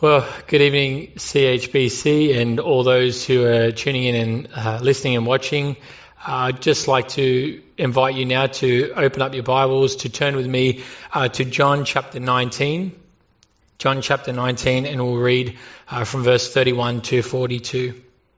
Well, good evening, CHBC, and all those who are tuning in and listening and watching. I'd just like to invite you now to open up your Bibles, to turn with me to John chapter 19. John chapter 19, and we'll read from verse 31 to 42.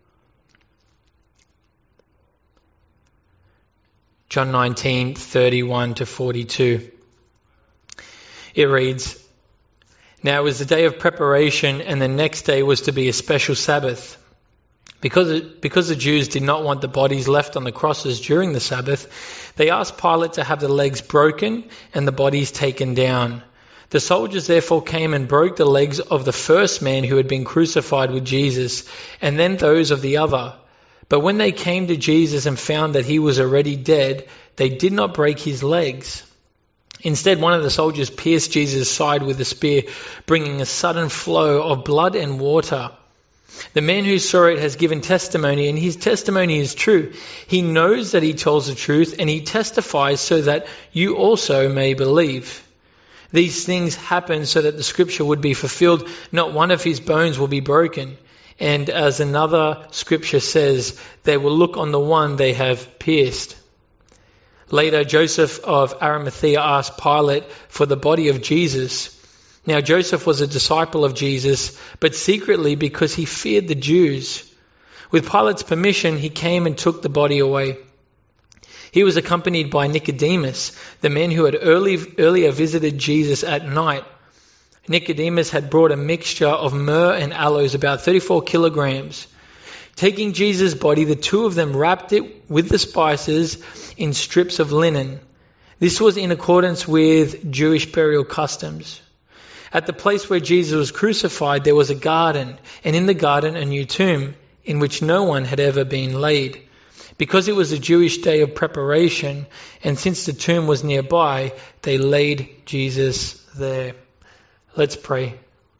John 19, 31 to 42. It reads, "Now it was the day of preparation, and the next day was to be a special Sabbath. Because the Jews did not want the bodies left on the crosses during the Sabbath, they asked Pilate to have the legs broken and the bodies taken down. The soldiers therefore came and broke the legs of the first man who had been crucified with Jesus, and then those of the other. But when they came to Jesus and found that he was already dead, they did not break his legs. Instead, one of the soldiers pierced Jesus' side with a spear, bringing a sudden flow of blood and water. The man who saw it has given testimony, and his testimony is true. He knows that he tells the truth, and he testifies so that you also may believe. These things happened so that the scripture would be fulfilled. Not one of his bones will be broken. And as another scripture says, they will look on the one they have pierced." Later, Joseph of Arimathea asked Pilate for the body of Jesus. Now Joseph was a disciple of Jesus, but secretly because he feared the Jews. With Pilate's permission, he came and took the body away. He was accompanied by Nicodemus, the man who had earlier visited Jesus at night. Nicodemus had brought a mixture of myrrh and aloes, about 34 kilograms. Taking Jesus' body, the two of them wrapped it with the spices in strips of linen. This was in accordance with Jewish burial customs. At the place where Jesus was crucified, there was a garden, and in the garden a new tomb, in which no one had ever been laid. Because it was a Jewish day of preparation, and since the tomb was nearby, they laid Jesus there. Let's pray.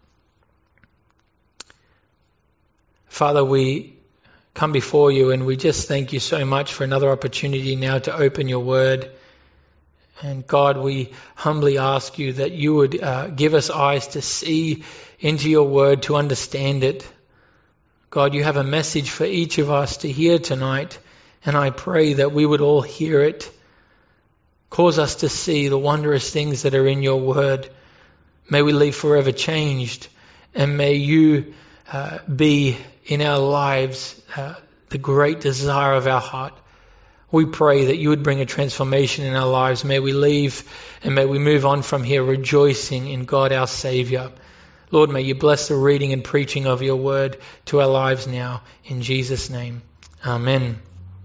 Father, we come before you, and we just thank you so much for another opportunity now to open your word. And God, we humbly ask you that you would give us eyes to see into your word, to understand it. God, you have a message for each of us to hear tonight, and I pray that we would all hear it. Cause us to see the wondrous things that are in your word. May we leave forever changed, and may you be in our lives the great desire of our heart. We pray that you would bring a transformation in our lives. May we leave and may we move on from here rejoicing in God our Saviour. Lord, may you bless the reading and preaching of your word to our lives now. In Jesus' name, amen.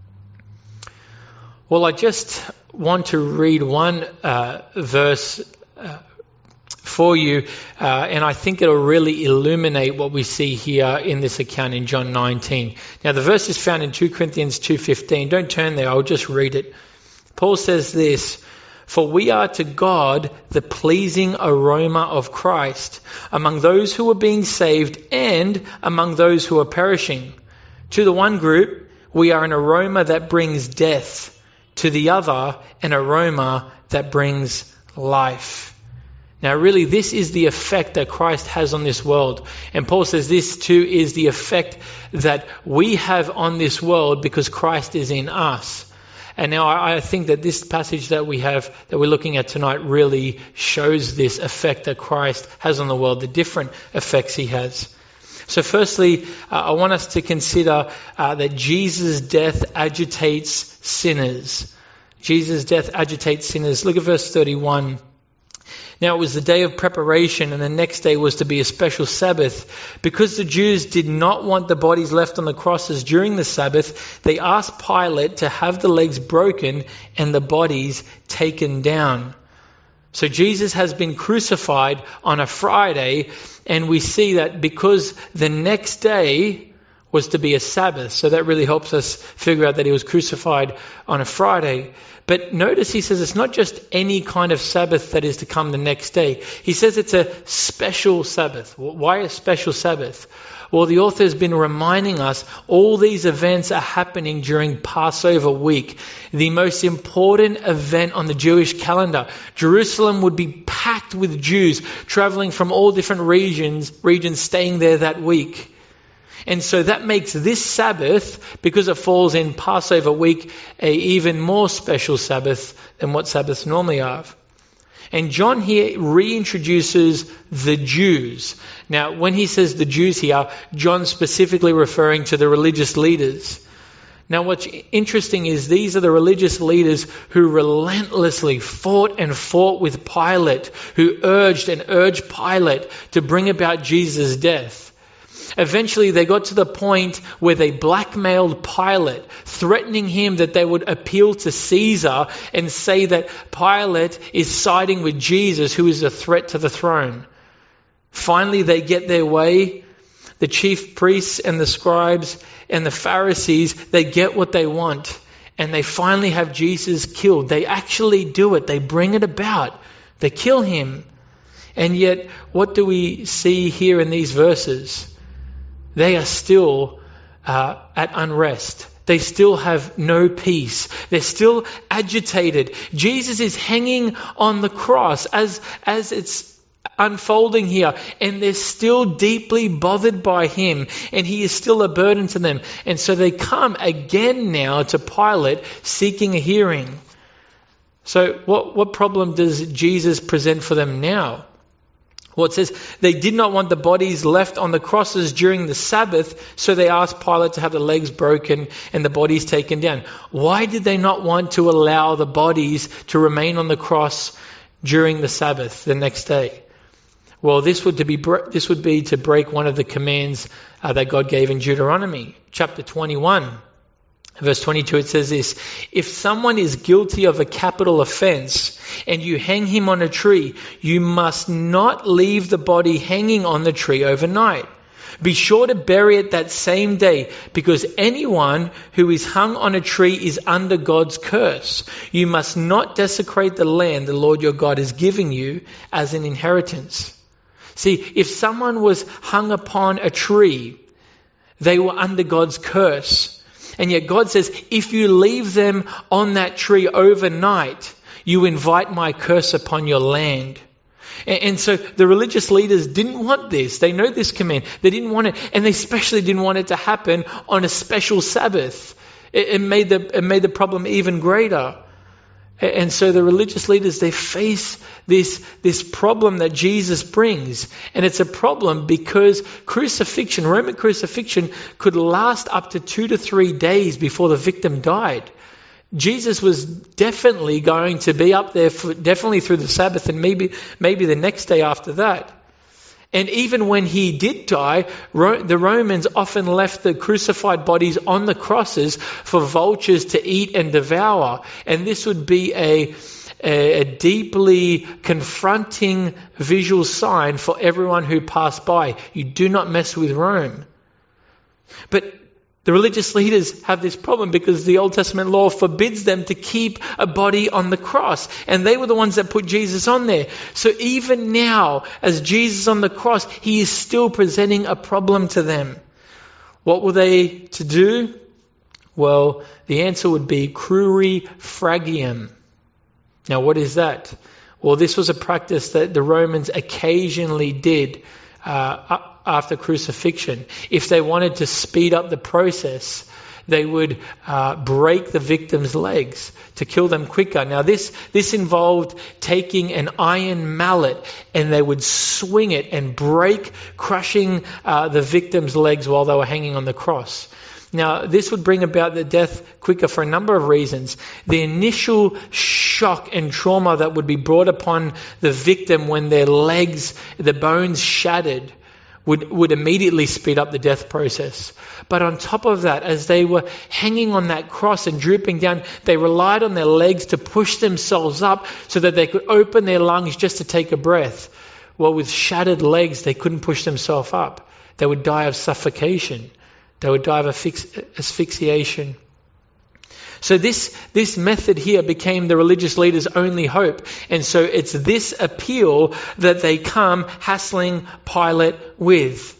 Well, I just want to read one verse for you, and I think it'll really illuminate what we see here in this account in John 19. Now, the verse is found in 2 Corinthians 2:15. Don't turn there, I'll just read it. Paul says this, "For we are to God the pleasing aroma of Christ among those who are being saved and among those who are perishing. To the one group, we are an aroma that brings death. To the other, an aroma that brings life." Now, really, this is the effect that Christ has on this world. And Paul says this too is the effect that we have on this world because Christ is in us. And now I think that this passage that we're looking at tonight really shows this effect that Christ has on the world, the different effects he has. So firstly, I want us to consider that Jesus' death agitates sinners. Jesus' death agitates sinners. Look at verse 31. "Now it was the day of preparation, and the next day was to be a special Sabbath. Because the Jews did not want the bodies left on the crosses during the Sabbath, they asked Pilate to have the legs broken and the bodies taken down." So Jesus has been crucified on a Friday, and we see that because the next day was to be a Sabbath. So that really helps us figure out that he was crucified on a Friday. But notice he says it's not just any kind of Sabbath that is to come the next day. He says it's a special Sabbath. Why a special Sabbath? Well, the author has been reminding us all these events are happening during Passover week, the most important event on the Jewish calendar. Jerusalem would be packed packed with Jews traveling from all different regions staying there that week. And so that makes this Sabbath, because it falls in Passover week, a even more special Sabbath than what Sabbaths normally are. And John here reintroduces the Jews. Now, when he says the Jews here, John's specifically referring to the religious leaders. Now, what's interesting is these are the religious leaders who relentlessly fought with Pilate, who urged Pilate to bring about Jesus' death. Eventually, they got to the point where they blackmailed Pilate, threatening him that they would appeal to Caesar and say that Pilate is siding with Jesus, who is a threat to the throne. Finally, they get their way. The chief priests and the scribes and the Pharisees, they get what they want. And they finally have Jesus killed. They actually do it. They bring it about. They kill him. And yet, what do we see here in these verses? They are still at unrest. They still have no peace. They're still agitated. Jesus is hanging on the cross as it's unfolding here, and they're still deeply bothered by him, and he is still a burden to them. And so they come again now to Pilate seeking a hearing. So what problem does Jesus present for them now? Well, it says they did not want the bodies left on the crosses during the Sabbath, so they asked Pilate to have the legs broken and the bodies taken down. Why did they not want to allow the bodies to remain on the cross during the Sabbath, the next day? Well, this would be to break one of the commands that God gave in Deuteronomy, chapter 21. Verse 22, it says this: if someone is guilty of a capital offense and you hang him on a tree, you must not leave the body hanging on the tree overnight. Be sure to bury it that same day, because anyone who is hung on a tree is under God's curse. You must not desecrate the land the Lord your God is giving you as an inheritance. See, if someone was hung upon a tree, they were under God's curse. And yet God says, if you leave them on that tree overnight, you invite my curse upon your land. And so the religious leaders didn't want this. They know this command. They didn't want it. And they especially didn't want it to happen on a special Sabbath. It made the problem even greater. And so the religious leaders, they face this problem that Jesus brings. And it's a problem because Roman crucifixion could last up to 2 to 3 days before the victim died. Jesus was definitely going to be up there definitely through the Sabbath and maybe the next day after that. And even when he did die, the Romans often left the crucified bodies on the crosses for vultures to eat and devour. And this would be a deeply confronting visual sign for everyone who passed by. You do not mess with Rome. But the religious leaders have this problem because the Old Testament law forbids them to keep a body on the cross. And they were the ones that put Jesus on there. So even now, as Jesus on the cross, he is still presenting a problem to them. What were they to do? Well, the answer would be crurifragium. Now, what is that? Well, this was a practice that the Romans occasionally did after crucifixion. If they wanted to speed up the process, they would break the victim's legs to kill them quicker. Now this involved taking an iron mallet and they would swing it and crushing the victim's legs while they were hanging on the cross. Now, this would bring about the death quicker for a number of reasons. The initial shock and trauma that would be brought upon the victim when their legs, the bones shattered, would immediately speed up the death process. But on top of that, as they were hanging on that cross and drooping down, they relied on their legs to push themselves up so that they could open their lungs just to take a breath. Well, with shattered legs, they couldn't push themselves up. They would die of suffocation. They would die of asphyxiation. So this method here became the religious leaders' only hope. And so it's this appeal that they come hassling Pilate with.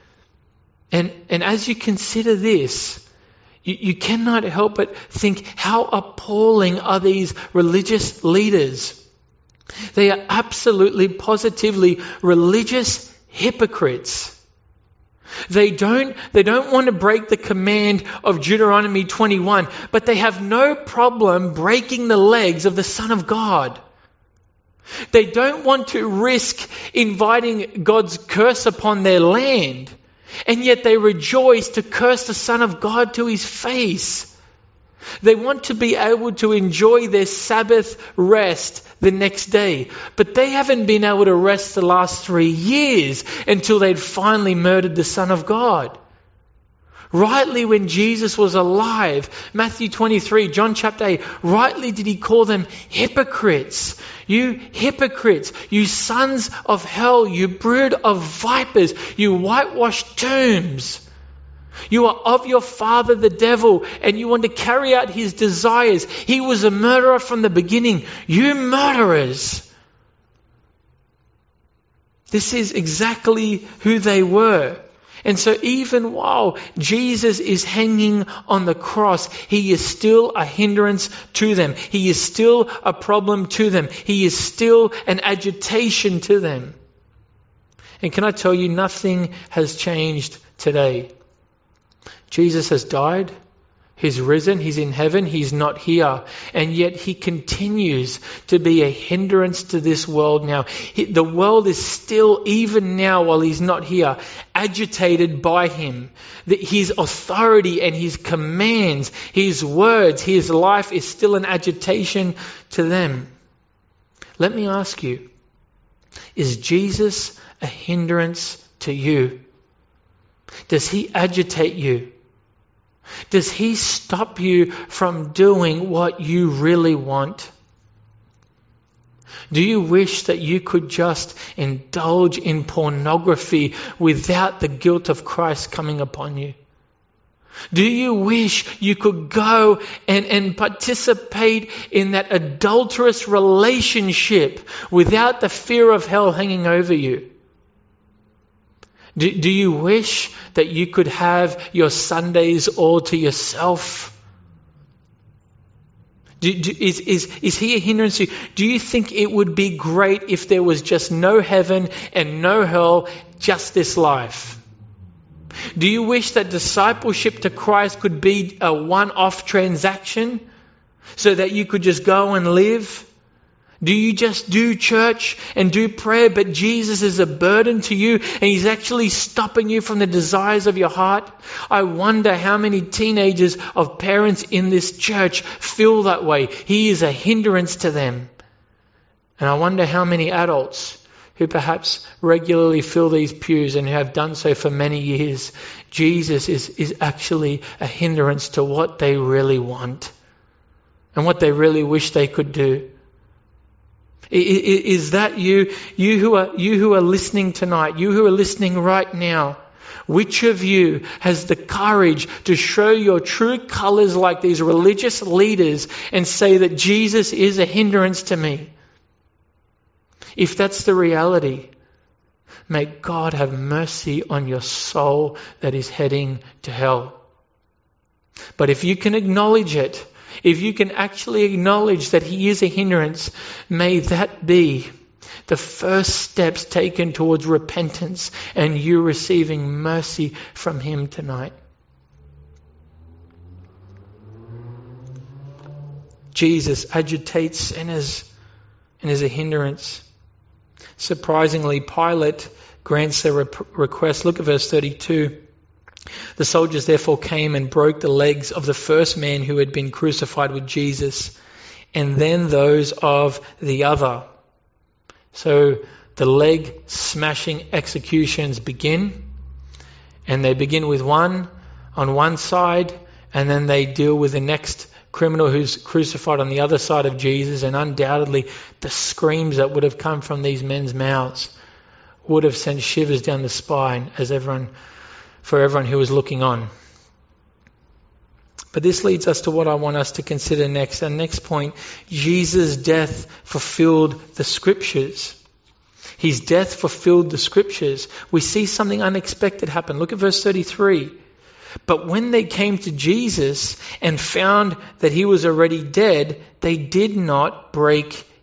And as you consider this, you cannot help but think, how appalling are these religious leaders? They are absolutely, positively religious hypocrites. They don't want to break the command of Deuteronomy 21, but they have no problem breaking the legs of the Son of God. They don't want to risk inviting God's curse upon their land, and yet they rejoice to curse the Son of God to his face. They want to be able to enjoy their Sabbath rest the next day. But they haven't been able to rest the last 3 years until they'd finally murdered the Son of God. Rightly, when Jesus was alive, Matthew 23, John chapter 8, rightly did he call them hypocrites. You hypocrites, you sons of hell, you brood of vipers, you whitewashed tombs. You are of your father the devil, and you want to carry out his desires. He was a murderer from the beginning. You murderers. This is exactly who they were. And so even while Jesus is hanging on the cross, he is still a hindrance to them. He is still a problem to them. He is still an agitation to them. And can I tell you, nothing has changed today. Jesus has died, he's risen, he's in heaven, he's not here. And yet he continues to be a hindrance to this world now. The world is still, even now while he's not here, agitated by him. His authority and his commands, his words, his life is still an agitation to them. Let me ask you, is Jesus a hindrance to you? Does he agitate you? Does he stop you from doing what you really want? Do you wish that you could just indulge in pornography without the guilt of Christ coming upon you? Do you wish you could go and participate in that adulterous relationship without the fear of hell hanging over you? Do you wish that you could have your Sundays all to yourself? Is he a hindrance to you? Do you think it would be great if there was just no heaven and no hell, just this life? Do you wish that discipleship to Christ could be a one-off transaction so that you could just go and live? Do you just do church and do prayer, but Jesus is a burden to you and he's actually stopping you from the desires of your heart? I wonder how many teenagers of parents in this church feel that way. He is a hindrance to them. And I wonder how many adults who perhaps regularly fill these pews and who have done so for many years, Jesus is actually a hindrance to what they really want and what they really wish they could do. Is that you who are listening tonight, you who are listening right now? Which of you has the courage to show your true colors like these religious leaders and say that Jesus is a hindrance to me? If that's the reality, may God have mercy on your soul that is heading to hell. But if you can acknowledge it, if you can actually acknowledge that he is a hindrance, may that be the first steps taken towards repentance and you receiving mercy from him tonight. Jesus agitates sinners and is a hindrance. Surprisingly, Pilate grants their request. Look at verse 32. The soldiers therefore came and broke the legs of the first man who had been crucified with Jesus, and then those of the other. So the leg smashing executions begin, and they begin with one on one side, and then they deal with the next criminal who's crucified on the other side of Jesus, and undoubtedly the screams that would have come from these men's mouths would have sent shivers down the spine for everyone who was looking on. But this leads us to what I want us to consider next. Our next point, Jesus' death fulfilled the Scriptures. His death fulfilled the Scriptures. We see something unexpected happen. Look at verse 33. But when they came to Jesus and found that he was already dead, they did not break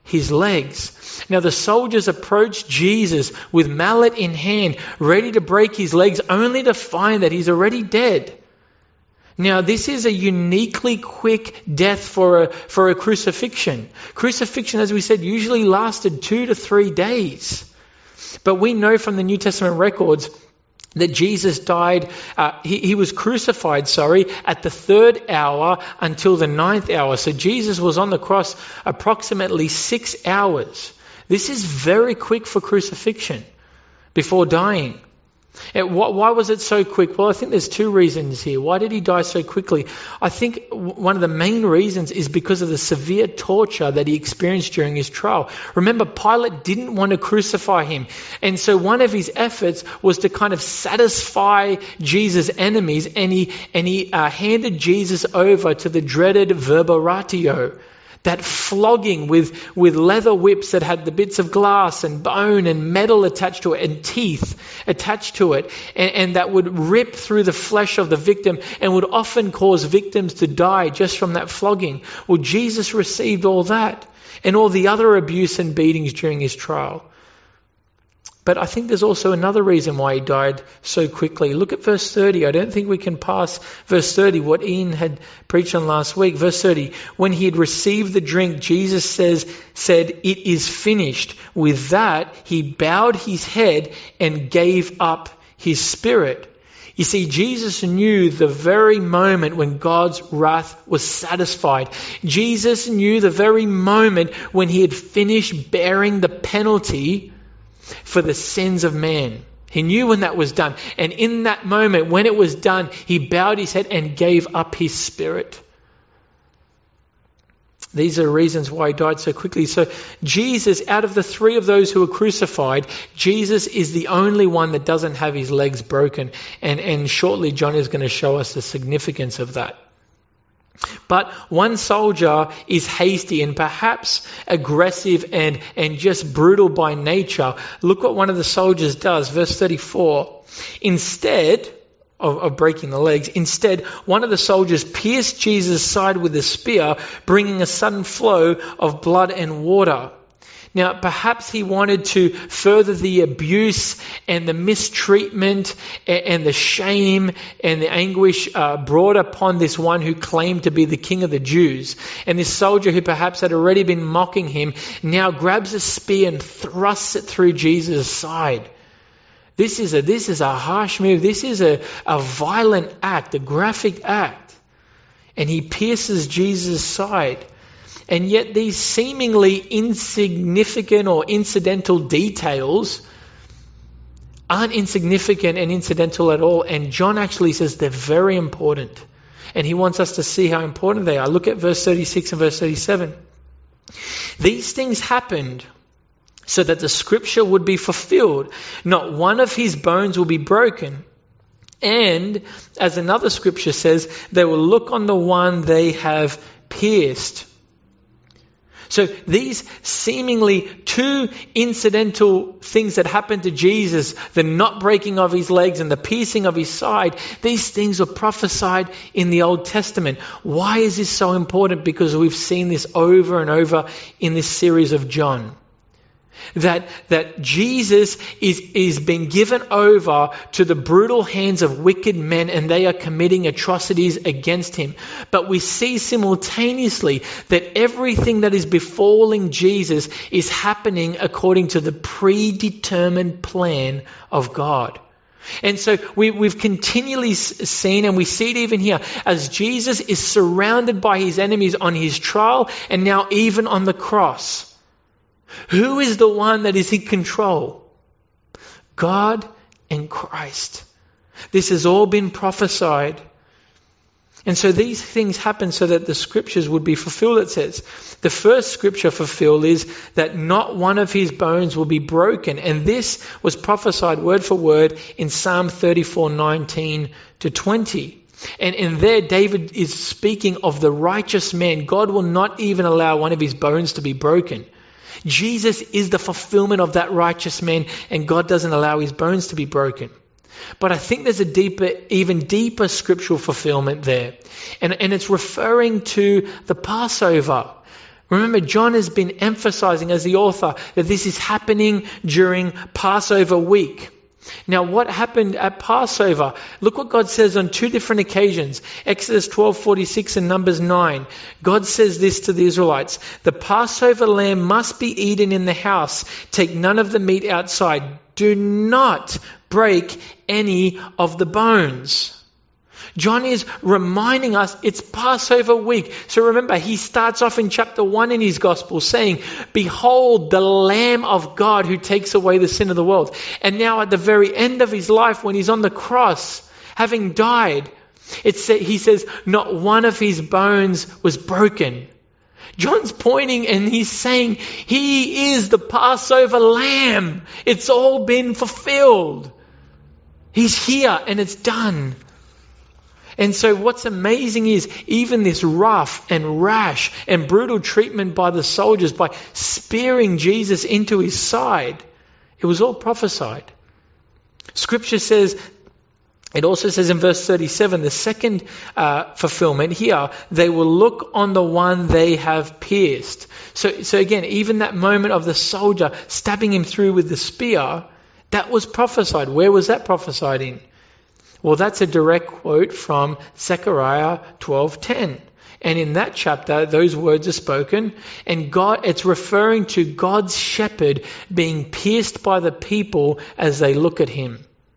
his legs. Now the soldiers approached Jesus with mallet in hand, ready to break his legs, only to find that he's already dead. Now this is a uniquely quick death for a crucifixion. Crucifixion, as we said, usually lasted 2 to 3 days. But we know from the New Testament records that Jesus died, he was crucified, at the 3rd hour until the 9th hour. So Jesus was on the cross approximately 6 hours. This is very quick for crucifixion before dying. Why was it so quick? Well, I think there's 2 reasons here. Why did he die so quickly? I think one of the main reasons is because of the severe torture that he experienced during his trial. Remember, Pilate didn't want to crucify him. And so one of his efforts was to kind of satisfy Jesus' enemies, and he handed Jesus over to the dreaded verbaratio. That flogging with leather whips that had the bits of glass and bone and metal attached to it and teeth attached to it, and that would rip through the flesh of the victim and would often cause victims to die just from that flogging. Well, Jesus received all that and all the other abuse and beatings during his trial. But I think there's also another reason why he died so quickly. Look at verse 30. I don't think we can pass verse 30, what Ian had preached on last week. Verse 30, when he had received the drink, Jesus said, "It is finished." With that, he bowed his head and gave up his spirit. You see, Jesus knew the very moment when God's wrath was satisfied. Jesus knew the very moment when he had finished bearing the penalty for the sins of man. He knew when that was done. And in that moment, when it was done, he bowed his head and gave up his spirit. These are reasons why he died so quickly. So Jesus, out of the 3 of those who were crucified, Jesus is the only one that doesn't have his legs broken. And shortly, John is going to show us the significance of that. But one soldier is hasty and perhaps aggressive and just brutal by nature. Look what one of the soldiers does. Verse 34. Instead of breaking the legs, one of the soldiers pierced Jesus' side with a spear, bringing a sudden flow of blood and water. Now, perhaps he wanted to further the abuse and the mistreatment and the shame and the anguish brought upon this one who claimed to be the king of the Jews. And this soldier, who perhaps had already been mocking him, now grabs a spear and thrusts it through Jesus' side. This is a harsh move. This is a violent act, a graphic act. And he pierces Jesus' side. And yet these seemingly insignificant or incidental details aren't insignificant and incidental at all. And John actually says they're very important. And he wants us to see how important they are. Look at verse 36 and verse 37. These things happened so that the scripture would be fulfilled. Not one of his bones will be broken. And as another scripture says, they will look on the one they have pierced. So these seemingly 2 incidental things that happened to Jesus, the not breaking of his legs and the piercing of his side, these things were prophesied in the Old Testament. Why is this so important? Because we've seen this over and over in this series of John. That Jesus is being given over to the brutal hands of wicked men, and they are committing atrocities against him. But we see simultaneously that everything that is befalling Jesus is happening according to the predetermined plan of God. And so we've continually seen, and we see it even here, as Jesus is surrounded by his enemies on his trial and now even on the cross. Who is the one that is in control? God and Christ. This has all been prophesied. And so these things happen so that the scriptures would be fulfilled, it says. The first scripture fulfilled is that not one of his bones will be broken. And this was prophesied word for word in Psalm 34:19-20. And there David is speaking of the righteous man. God will not even allow one of his bones to be broken. Jesus is the fulfillment of that righteous man, and God doesn't allow his bones to be broken. But I think there's even deeper scriptural fulfillment there. And it's referring to the Passover. Remember, John has been emphasizing as the author that this is happening during Passover week. Now, what happened at Passover? Look what God says on two different occasions. Exodus 12:46 and Numbers 9. God says this to the Israelites. The Passover lamb must be eaten in the house. Take none of the meat outside. Do not break any of the bones. John is reminding us it's Passover week. So remember, he starts off in chapter 1 in his gospel saying, behold the Lamb of God who takes away the sin of the world. And now at the very end of his life, when he's on the cross, having died, he says, not one of his bones was broken. John's pointing and he's saying, he is the Passover lamb. It's all been fulfilled. He's here and it's done. And so what's amazing is even this rough and rash and brutal treatment by the soldiers, by spearing Jesus into his side, it was all prophesied. Scripture says, it also says in verse 37, the second fulfillment here, they will look on the one they have pierced. So again, even that moment of the soldier stabbing him through with the spear, that was prophesied. Where was that prophesied in? Well, that's a direct quote from Zechariah 12:10. And in that chapter, those words are spoken. And it's referring to God's shepherd being pierced by the people as they look at him.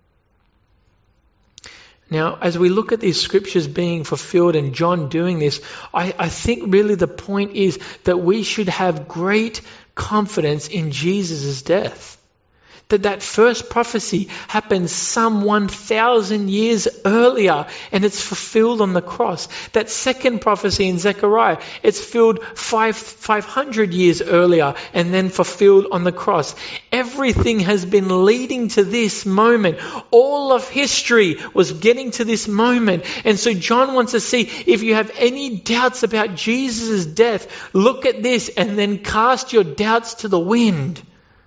Now, as we look at these scriptures being fulfilled and John doing this, I think really the point is that we should have great confidence in Jesus' death. That first prophecy happened some 1,000 years earlier and it's fulfilled on the cross. That second prophecy in Zechariah, it's filled 500 years earlier and then fulfilled on the cross. Everything has been leading to this moment. All of history was getting to this moment. And so John wants to see if you have any doubts about Jesus' death, look at this and then cast your doubts to the wind.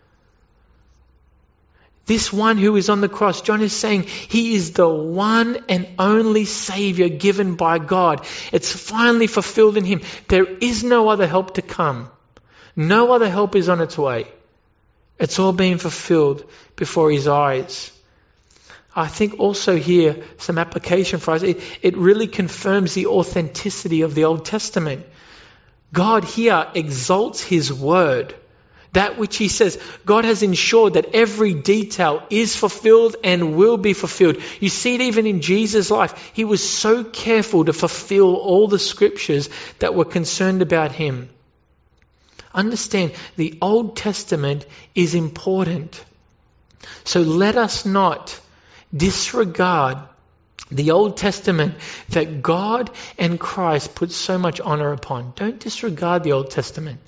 This one who is on the cross, John is saying he is the one and only Savior given by God. It's finally fulfilled in him. There is no other help to come. No other help is on its way. It's all being fulfilled before his eyes. I think also here, some application for us. It really confirms the authenticity of the Old Testament. God here exalts his word. That which he says, God has ensured that every detail is fulfilled and will be fulfilled. You see it even in Jesus' life. He was so careful to fulfill all the scriptures that were concerned about him. Understand, the Old Testament is important. So let us not disregard the Old Testament that God and Christ put so much honor upon. Don't disregard the Old Testament.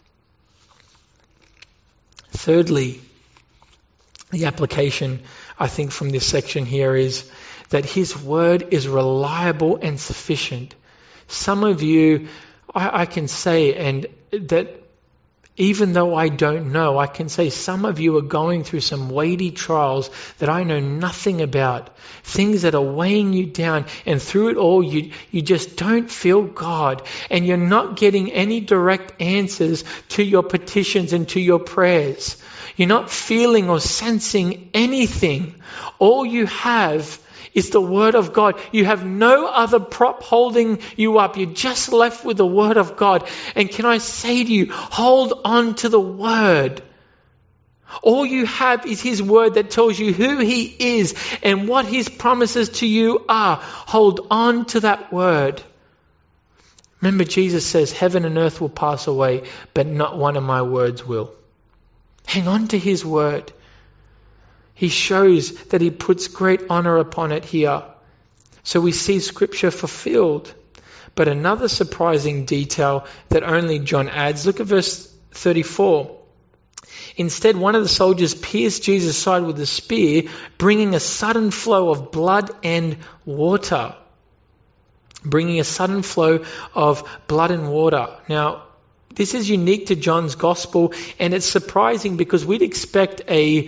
Thirdly, the application, I think, from this section here is that his word is reliable and sufficient. Some of you, I can say, and that even though I don't know, I can say some of you are going through some weighty trials that I know nothing about. Things that are weighing you down, and through it all you just don't feel God, and you're not getting any direct answers to your petitions and to your prayers. You're not feeling or sensing anything. All you have is the Word of God. You have no other prop holding you up. You're just left with the Word of God. And can I say to you, hold on to the Word. All you have is his word that tells you who he is and what his promises to you are. Hold on to that word. Remember, Jesus says, heaven and earth will pass away, but not one of my words will. Hang on to his word. He shows that he puts great honor upon it here. So we see scripture fulfilled. But another surprising detail that only John adds, look at verse 34. Instead, one of the soldiers pierced Jesus' side with a spear, bringing a sudden flow of blood and water. Bringing a sudden flow of blood and water. Now, This is unique to John's gospel, and it's surprising because we'd expect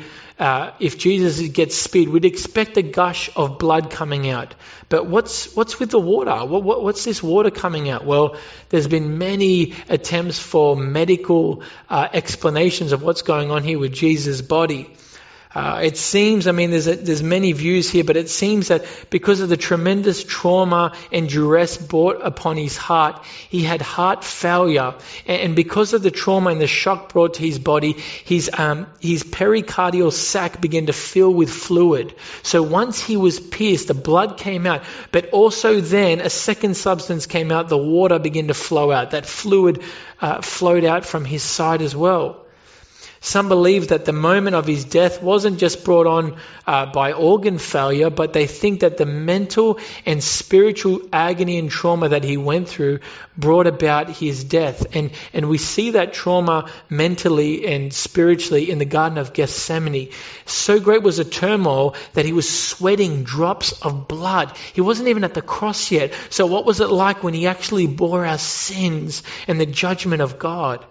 if Jesus gets speared, we'd expect a gush of blood coming out. But what's with the water? What's this water coming out? Well, there's been many attempts for medical explanations of what's going on here with Jesus' body. It seems, there's many views here, but it seems that because of the tremendous trauma and duress brought upon his heart, he had heart failure. And because of the trauma and the shock brought to his body, his pericardial sac began to fill with fluid. So once he was pierced, the blood came out, but also then a second substance came out, the water began to flow out. That fluid flowed out from his side as well. Some believe that the moment of his death wasn't just brought on by organ failure, but they think that the mental and spiritual agony and trauma that he went through brought about his death. And we see that trauma mentally and spiritually in the Garden of Gethsemane. So great was the turmoil that he was sweating drops of blood. He wasn't even at the cross yet. So what was it like when he actually bore our sins and the judgment of God?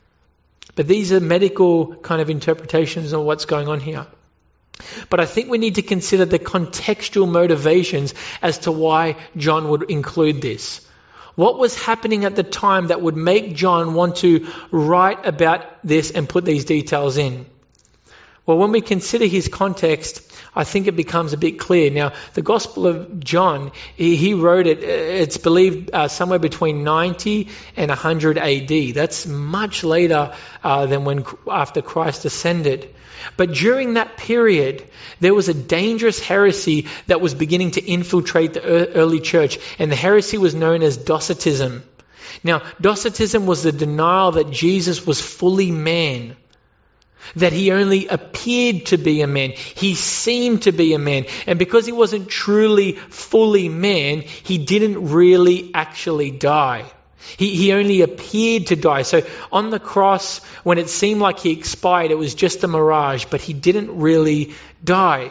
But these are medical kind of interpretations of what's going on here. But I think we need to consider the contextual motivations as to why John would include this. What was happening at the time that would make John want to write about this and put these details in? Well, when we consider his context, I think it becomes a bit clear. Now, the Gospel of John, he wrote it, it's believed somewhere between 90 and 100 AD. That's much later than after Christ ascended. But during that period, there was a dangerous heresy that was beginning to infiltrate the early church, and the heresy was known as Docetism. Now, Docetism was the denial that Jesus was fully man, that he only appeared to be a man. He seemed to be a man. And because he wasn't truly fully man, he didn't really actually die. He only appeared to die. So on the cross, when it seemed like he expired, it was just a mirage, but he didn't really die.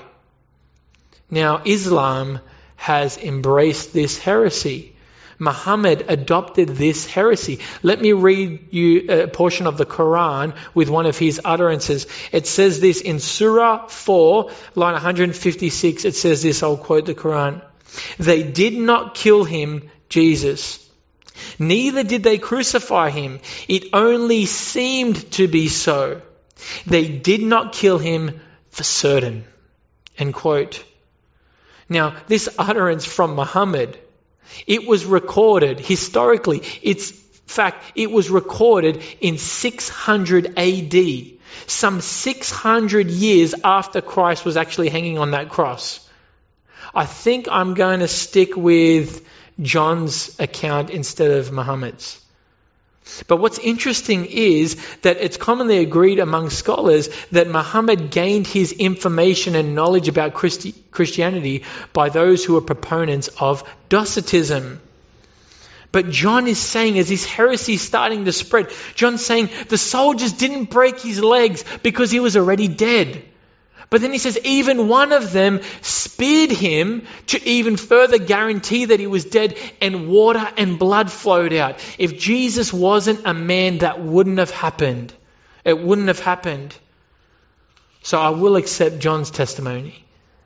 Now, Islam has embraced this heresy. Muhammad adopted this heresy. Let me read you a portion of the Quran with one of his utterances. It says this in Surah 4, line 156. It says this, I'll quote the Quran. They did not kill him, Jesus. Neither did they crucify him. It only seemed to be so. They did not kill him for certain. End quote. Now, this utterance from Muhammad, it was recorded historically. It was recorded in 600 AD, some 600 years after Christ was actually hanging on that cross. I think I'm going to stick with John's account instead of Muhammad's. But what's interesting is that it's commonly agreed among scholars that Muhammad gained his information and knowledge about Christianity by those who are proponents of Docetism. But John is saying, as his heresy is starting to spread, John's saying the soldiers didn't break his legs because he was already dead. But then he says even one of them speared him to even further guarantee that he was dead, and water and blood flowed out. If Jesus wasn't a man, that wouldn't have happened. It wouldn't have happened. So I will accept John's testimony.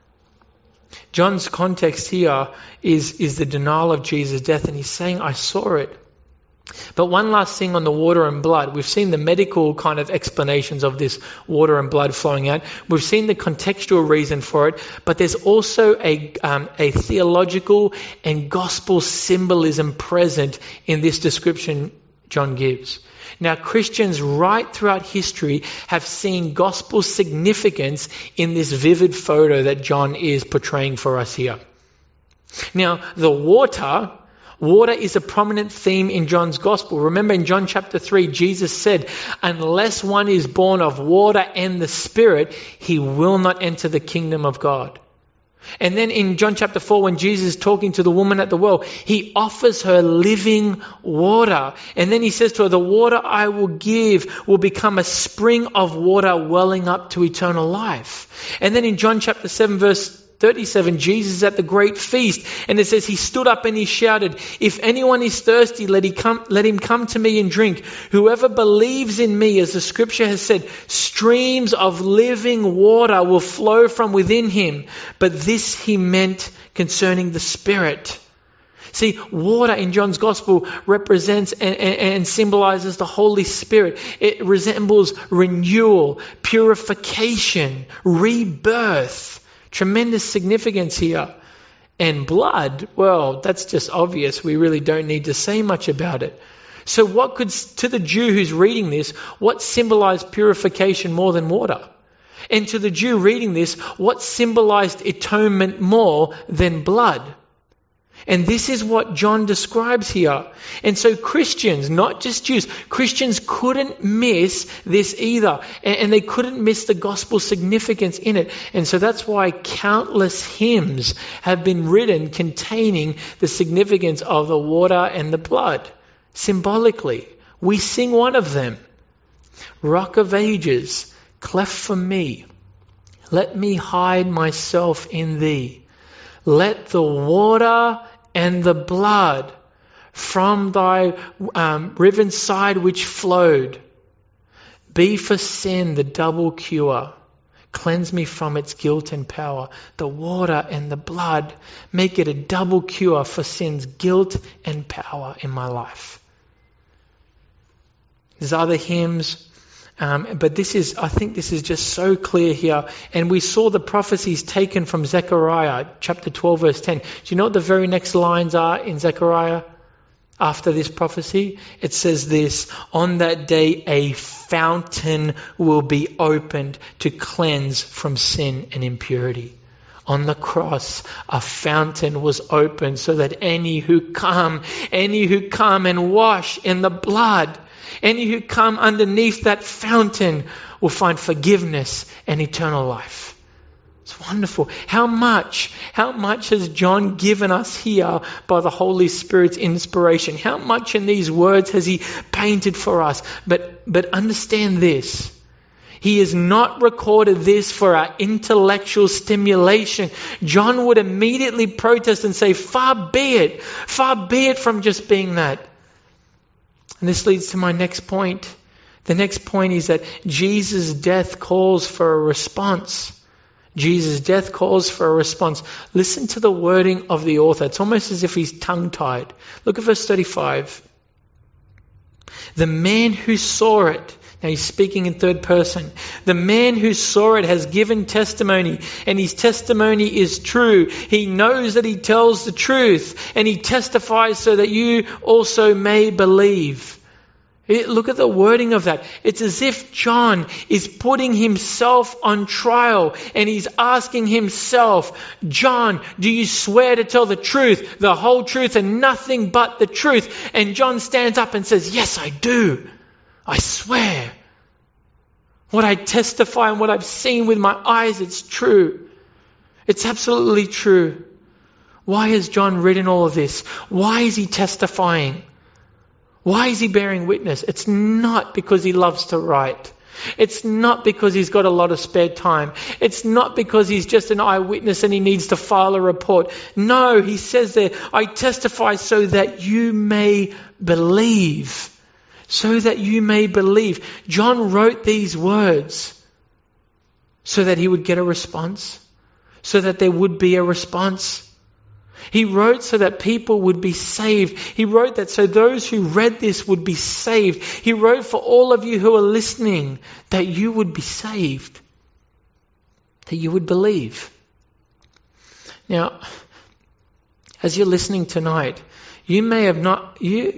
John's context here is the denial of Jesus' death, and he's saying, I saw it. But one last thing on the water and blood. We've seen the medical kind of explanations of this water and blood flowing out. We've seen the contextual reason for it, but there's also a theological and gospel symbolism present in this description John gives. Now, Christians right throughout history have seen gospel significance in this vivid photo that John is portraying for us here. Now, the water is a prominent theme in John's gospel. Remember in John chapter 3, Jesus said, unless one is born of water and the Spirit, he will not enter the kingdom of God. And then in John chapter 4, when Jesus is talking to the woman at the well, he offers her living water. And then he says to her, the water I will give will become a spring of water welling up to eternal life. And then in John chapter 7, verse 37, Jesus is at the great feast, and it says he stood up and he shouted, "If anyone is thirsty, let him come to me and drink. Whoever believes in me," as the scripture has said, "streams of living water will flow from within him." But this he meant concerning the Spirit. See, water in John's Gospel represents and symbolizes the Holy Spirit. It resembles renewal, purification, rebirth. Tremendous significance here. And blood, well, that's just obvious. We really don't need to say much about it. So what could, to the Jew who's reading this, what symbolized purification more than water? And to the Jew reading this, what symbolized atonement more than blood? And this is what John describes here. And so Christians, not just Jews, Christians couldn't miss this either. And they couldn't miss the gospel significance in it. And so that's why countless hymns have been written containing the significance of the water and the blood. Symbolically, we sing one of them. Rock of Ages, cleft for me. Let me hide myself in thee. Let the water and the blood from thy riven side which flowed be for sin the double cure. Cleanse me from its guilt and power. The water and the blood make it a double cure for sin's guilt and power in my life. There's other hymns. But I think this is just so clear here. And we saw the prophecies taken from Zechariah, chapter 12, verse 10. Do you know what the very next lines are in Zechariah after this prophecy? It says this, "On that day a fountain will be opened to cleanse from sin and impurity." On the cross, a fountain was opened so that any who come and wash in the blood, any who come underneath that fountain will find forgiveness and eternal life. It's wonderful. How much has John given us here by the Holy Spirit's inspiration? How much in these words has he painted for us? But understand this. He has not recorded this for our intellectual stimulation. John would immediately protest and say, far be it from just being that. And this leads to my next point. The next point is that Jesus' death calls for a response. Jesus' death calls for a response. Listen to the wording of the author. It's almost as if he's tongue-tied. Look at verse 35. The man who saw it, now he's speaking in third person. The man who saw it has given testimony, and his testimony is true. He knows that he tells the truth, and he testifies so that you also may believe. Look at the wording of that. It's as if John is putting himself on trial, and he's asking himself, John, do you swear to tell the truth, the whole truth, and nothing but the truth? And John stands up and says, yes, I do. I swear. What I testify and what I've seen with my eyes, it's true. It's absolutely true. Why has John written all of this? Why is he testifying? Why is he bearing witness? It's not because he loves to write. It's not because he's got a lot of spare time. It's not because he's just an eyewitness and he needs to file a report. No, he says there, I testify so that you may believe. So that you may believe. John wrote these words so that he would get a response. So that there would be a response. He wrote so that people would be saved. He wrote that so those who read this would be saved. He wrote for all of you who are listening that you would be saved. That you would believe. Now, as you're listening tonight, you may have not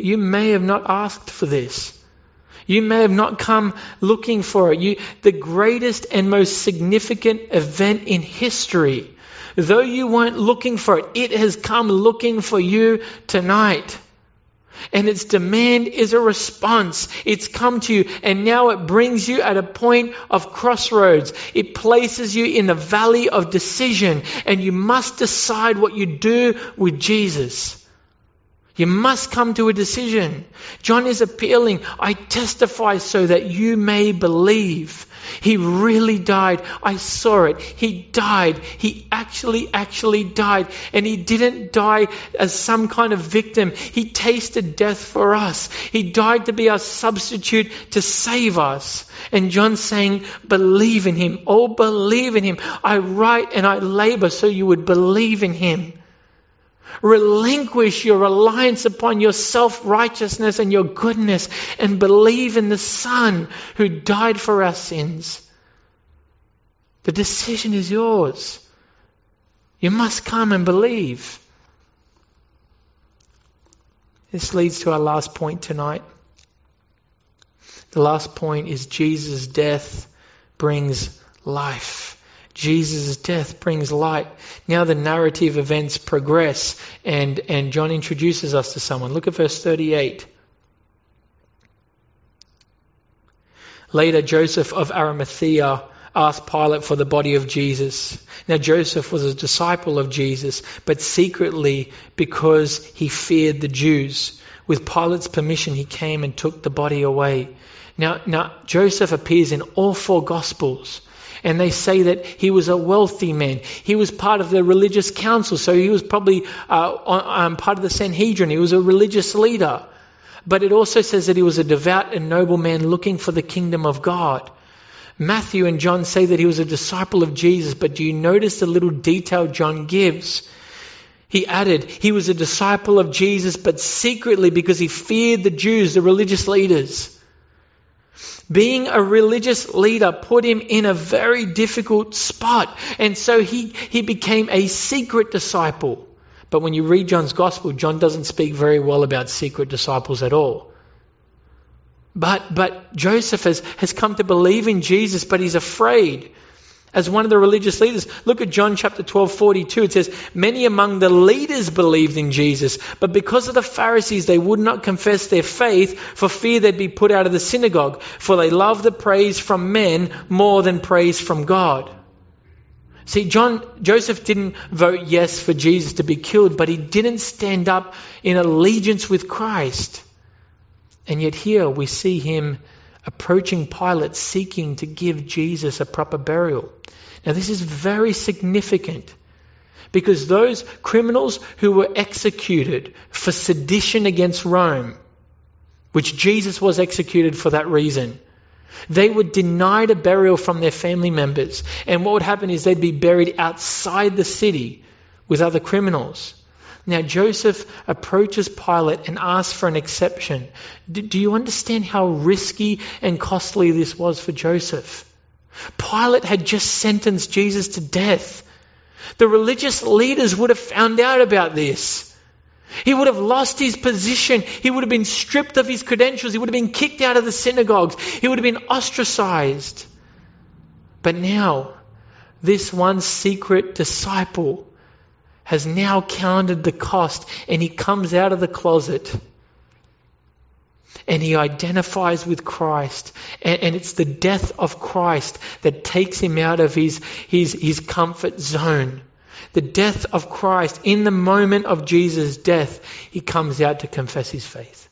asked for this. You may have not come looking for it. The greatest and most significant event in history, though you weren't looking for it, it has come looking for you tonight. And its demand is a response. It's come to you, and now it brings you at a point of crossroads. It places you in the valley of decision, and you must decide what you do with Jesus. You must come to a decision. John is appealing, I testify so that you may believe. He really died. I saw it. He died. He actually died. And he didn't die as some kind of victim. He tasted death for us. He died to be our substitute to save us. And John's saying, believe in him. Oh, believe in him. I write and I labor so you would believe in him. Relinquish your reliance upon your self-righteousness and your goodness and believe in the Son who died for our sins. The decision is yours. You must come and believe. This leads to our last point tonight. The last point is Jesus' death brings life. Jesus' death brings light. Now the narrative events progress and John introduces us to someone. Look at verse 38. Later, Joseph of Arimathea asked Pilate for the body of Jesus. Now Joseph was a disciple of Jesus, but secretly because he feared the Jews. With Pilate's permission, he came and took the body away. Now Joseph appears in all four Gospels. And they say that he was a wealthy man. He was part of the religious council, so he was probably part of the Sanhedrin. He was a religious leader. But it also says that he was a devout and noble man looking for the kingdom of God. Matthew and John say that he was a disciple of Jesus, but do you notice the little detail John gives? He added, he was a disciple of Jesus, but secretly because he feared the Jews, the religious leaders. Being a religious leader put him in a very difficult spot. And so he became a secret disciple. But when you read John's Gospel, John doesn't speak very well about secret disciples at all. But Joseph has come to believe in Jesus, but he's afraid. As one of the religious leaders, look at John chapter 12:42. It says, many among the leaders believed in Jesus, but because of the Pharisees, they would not confess their faith for fear they'd be put out of the synagogue, for they loved the praise from men more than praise from God. See, Joseph didn't vote yes for Jesus to be killed, but he didn't stand up in allegiance with Christ. And yet here we see him approaching Pilate, seeking to give Jesus a proper burial. Now this is very significant because those criminals who were executed for sedition against Rome, which Jesus was executed for that reason, they were denied a burial from their family members. And what would happen is they'd be buried outside the city with other criminals. Now Joseph approaches Pilate and asks for an exception. Do you understand how risky and costly this was for Joseph? Pilate had just sentenced Jesus to death. The religious leaders would have found out about this. He would have lost his position. He would have been stripped of his credentials. He would have been kicked out of the synagogues. He would have been ostracized. But now, this one secret disciple has now counted the cost, and he comes out of the closet and he identifies with Christ, and it's the death of Christ that takes him out of his comfort zone. The death of Christ, in the moment of Jesus' death, he comes out to confess his faith.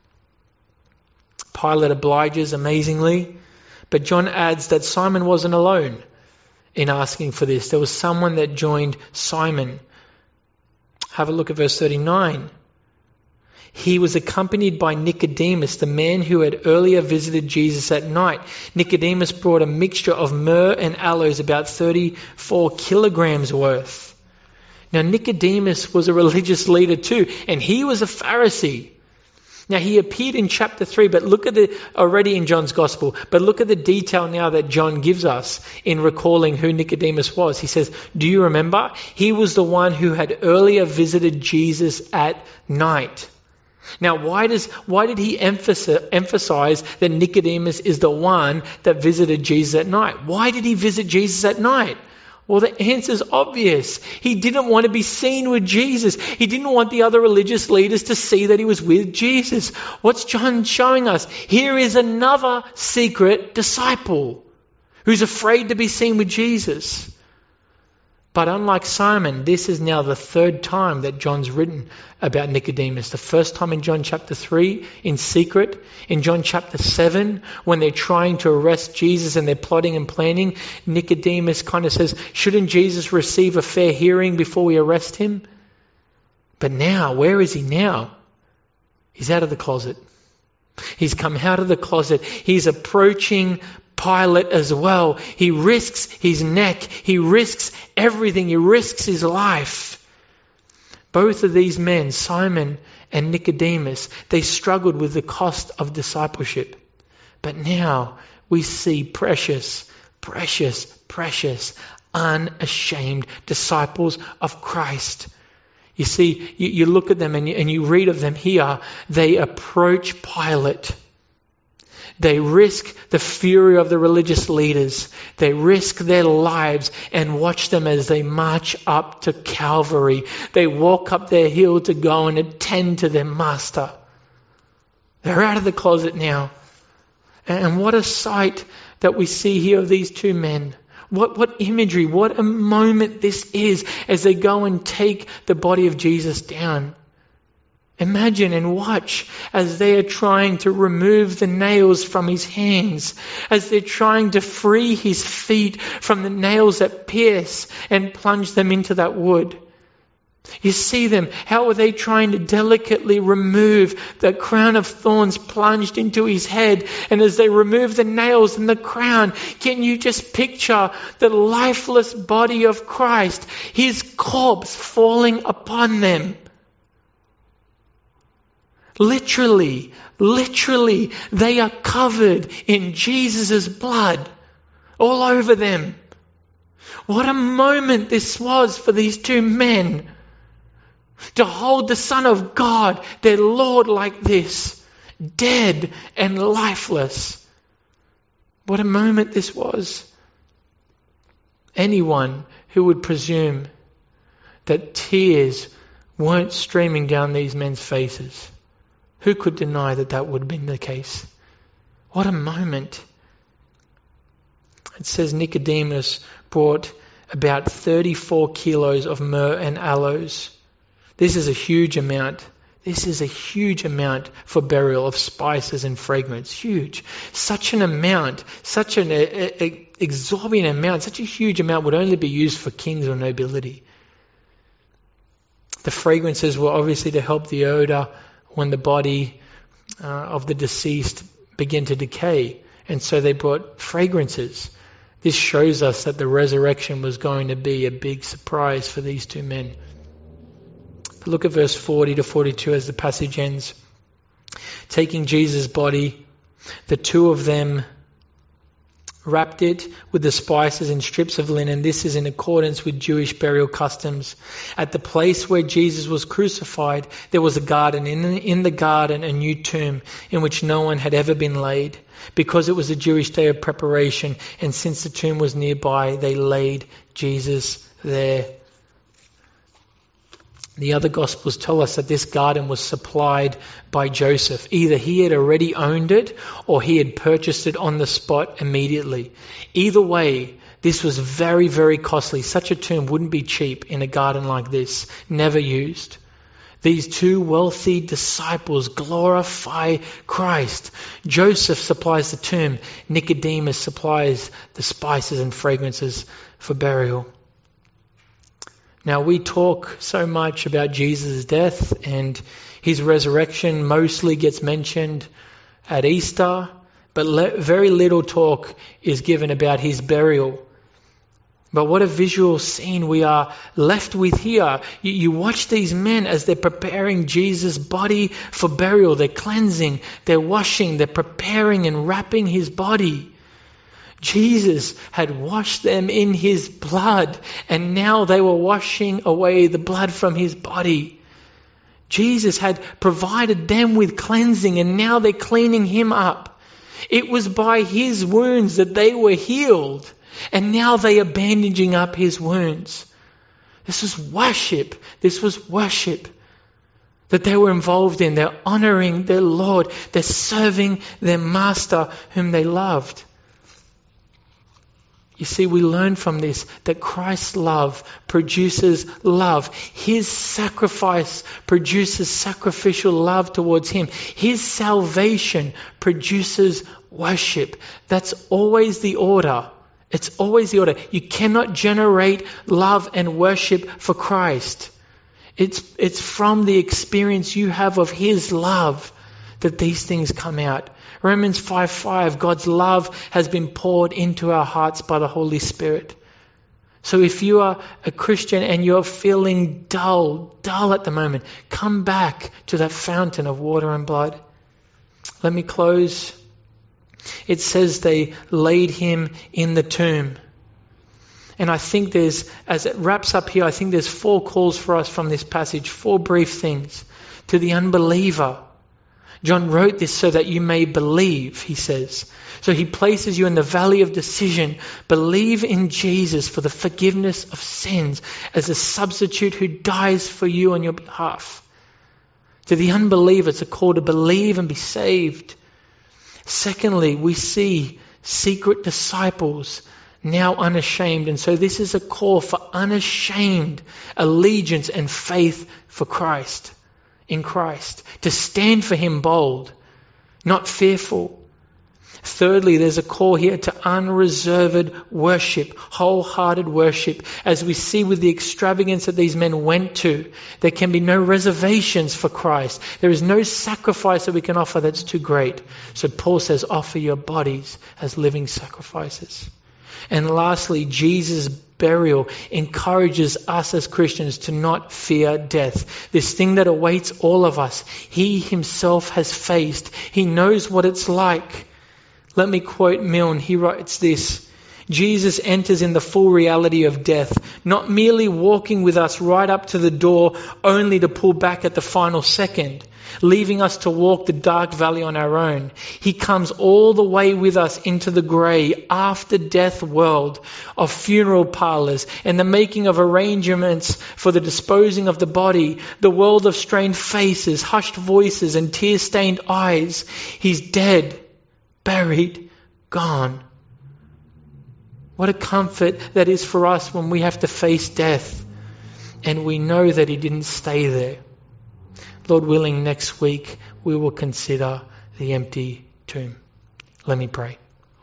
Pilate obliges amazingly, but John adds that Simon wasn't alone in asking for this. There was someone that joined Simon. Have a look at verse 39. He was accompanied by Nicodemus, the man who had earlier visited Jesus at night. Nicodemus brought a mixture of myrrh and aloes, about 34 kilograms worth. Now Nicodemus was a religious leader too, and he was a Pharisee. Now he appeared in chapter 3, but look at already in John's Gospel, but look at the detail now that John gives us in recalling who Nicodemus was. He says, do you remember? He was the one who had earlier visited Jesus at night. Now why did he emphasize that Nicodemus is the one that visited Jesus at night? Why did he visit Jesus at night? Well, the answer is obvious. He didn't want to be seen with Jesus. He didn't want the other religious leaders to see that he was with Jesus. What's John showing us? Here is another secret disciple who's afraid to be seen with Jesus. But unlike Simon, this is now the third time that John's written about Nicodemus. The first time in John chapter 3 in secret. In John chapter 7, when they're trying to arrest Jesus and they're plotting and planning, Nicodemus kind of says, shouldn't Jesus receive a fair hearing before we arrest him? But now, where is he now? He's out of the closet. He's come out of the closet. He's approaching Pilate as well. He risks his neck. He risks everything. He risks his life. Both of these men, Simon and Nicodemus, they struggled with the cost of discipleship. But now we see precious, unashamed disciples of Christ. You see, you look at them and you read of them here. They approach Pilate. They risk the fury of the religious leaders. They risk their lives and watch them as they march up to Calvary. They walk up their hill to go and attend to their master. They're out of the closet now. And what a sight that we see here of these two men. What imagery, what a moment this is as they go and take the body of Jesus down. Imagine and watch as they are trying to remove the nails from his hands, as they're trying to free his feet from the nails that pierce and plunge them into that wood. You see them, how are they trying to delicately remove the crown of thorns plunged into his head? And as they remove the nails and the crown, can you just picture the lifeless body of Christ, his corpse falling upon them? Literally, they are covered in Jesus' blood all over them. What a moment this was for these two men. To hold the Son of God, their Lord, like this, dead and lifeless. What a moment this was. Anyone who would presume that tears weren't streaming down these men's faces, who could deny that that would have been the case? What a moment. It says Nicodemus brought about 34 kilos of myrrh and aloes. This is a huge amount. This is a huge amount for burial of spices and fragrance. Huge. Such an amount, such an exorbitant amount, such a huge amount would only be used for kings or nobility. The fragrances were obviously to help the odor when the body of the deceased began to decay. And so they brought fragrances. This shows us that the resurrection was going to be a big surprise for these two men. Look at verse 40 to 42 as the passage ends. Taking Jesus' body, the two of them wrapped it with the spices and strips of linen. This is in accordance with Jewish burial customs. At the place where Jesus was crucified, there was a garden. In the garden, a new tomb in which no one had ever been laid. Because it was a Jewish day of preparation, and since the tomb was nearby, they laid Jesus there. The other Gospels tell us that this garden was supplied by Joseph. Either he had already owned it or he had purchased it on the spot immediately. Either way, this was very, very costly. Such a tomb wouldn't be cheap in a garden like this, never used. These two wealthy disciples glorify Christ. Joseph supplies the tomb. Nicodemus supplies the spices and fragrances for burial. Now, we talk so much about Jesus' death, and his resurrection mostly gets mentioned at Easter, but very little talk is given about his burial. But what a visual scene we are left with here. You watch these men as they're preparing Jesus' body for burial. They're cleansing, they're washing, they're preparing and wrapping his body. Jesus had washed them in his blood, and now they were washing away the blood from his body. Jesus had provided them with cleansing, and now they're cleaning him up. It was by his wounds that they were healed, and now they are bandaging up his wounds. This was worship. This was worship that they were involved in. They're honoring their Lord. They're serving their master whom they loved. You see, we learn from this that Christ's love produces love. His sacrifice produces sacrificial love towards him. His salvation produces worship. That's always the order. It's always the order. You cannot generate love and worship for Christ. It's from the experience you have of his love that these things come out. Romans 5:5, God's love has been poured into our hearts by the Holy Spirit. So if you are a Christian and you're feeling dull at the moment, come back to that fountain of water and blood. Let me close. It says they laid him in the tomb. And I think as it wraps up here, I think there's 4 calls for us from this passage, 4 brief things. To the unbeliever, John wrote this so that you may believe, he says. So he places you in the valley of decision. Believe in Jesus for the forgiveness of sins as a substitute who dies for you on your behalf. To the unbeliever, it's a call to believe and be saved. Secondly, we see secret disciples now unashamed. And so this is a call for unashamed allegiance and faith for Christ. In Christ, to stand for him bold, not fearful. Thirdly, there's a call here to unreserved worship, wholehearted worship. As we see with the extravagance that these men went to, there can be no reservations for Christ. There is no sacrifice that we can offer that's too great. So Paul says, offer your bodies as living sacrifices. And lastly, Jesus' burial encourages us as Christians to not fear death. This thing that awaits all of us, he himself has faced. He knows what it's like. Let me quote Milne. He writes this: Jesus enters in the full reality of death, not merely walking with us right up to the door only to pull back at the final second, leaving us to walk the dark valley on our own. He comes all the way with us into the grey, after death world of funeral parlours and the making of arrangements for the disposing of the body, the world of strained faces, hushed voices and tear-stained eyes. He's dead, buried, gone. What a comfort that is for us when we have to face death and we know that he didn't stay there. Lord willing, next week we will consider the empty tomb. Let me pray.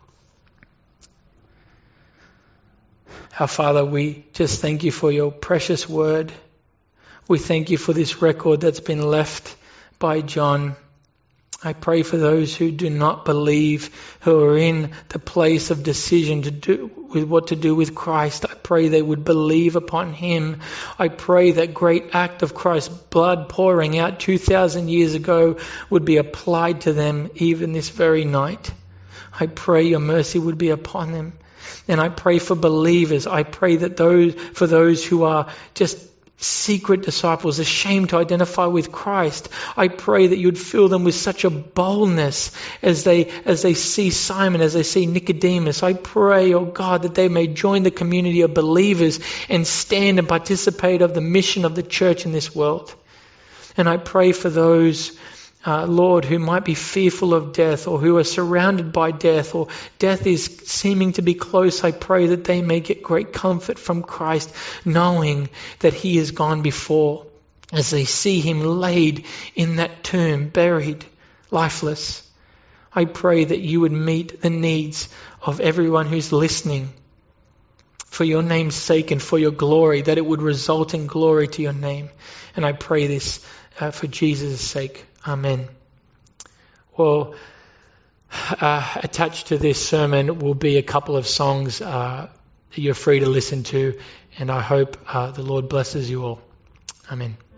Our Father, we just thank you for your precious word. We thank you for this record that's been left by John. I pray for those who do not believe, who are in the place of decision to do with what to do with Christ. I pray they would believe upon him. I pray that great act of Christ's blood pouring out 2,000 years ago would be applied to them even this very night. I pray your mercy would be upon them. And I pray for believers. I pray that for those who are just secret disciples, ashamed to identify with Christ, I pray that you'd fill them with such a boldness as they see Simon, as they see Nicodemus. I pray, oh God, that they may join the community of believers and stand and participate of the mission of the church in this world. And I pray for those, Lord, who might be fearful of death or who are surrounded by death or death is seeming to be close. I pray that they may get great comfort from Christ, knowing that he has gone before, as they see him laid in that tomb, buried, lifeless. I pray that you would meet the needs of everyone who's listening for your name's sake and for your glory, that it would result in glory to your name. And I pray this for Jesus' sake. Amen. Well, attached to this sermon will be a couple of songs that you're free to listen to, and I hope the Lord blesses you all. Amen.